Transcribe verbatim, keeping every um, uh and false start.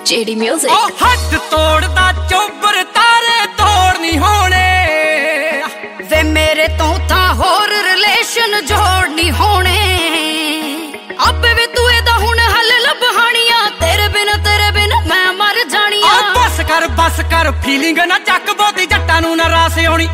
JD music. ओ हद तोड़दा चोबर तारे तोड़ नहीं होने वे मेरे तो था होर रिलेशन जोड़ नहीं होने। अब वे तू एदा हुण हल लभहानिया तेरे बिन तेरे बिन मैं मर जानिया। बस कर बस कर फीलिंग ना चक बोती जट्टां नूं ना रास आउणी।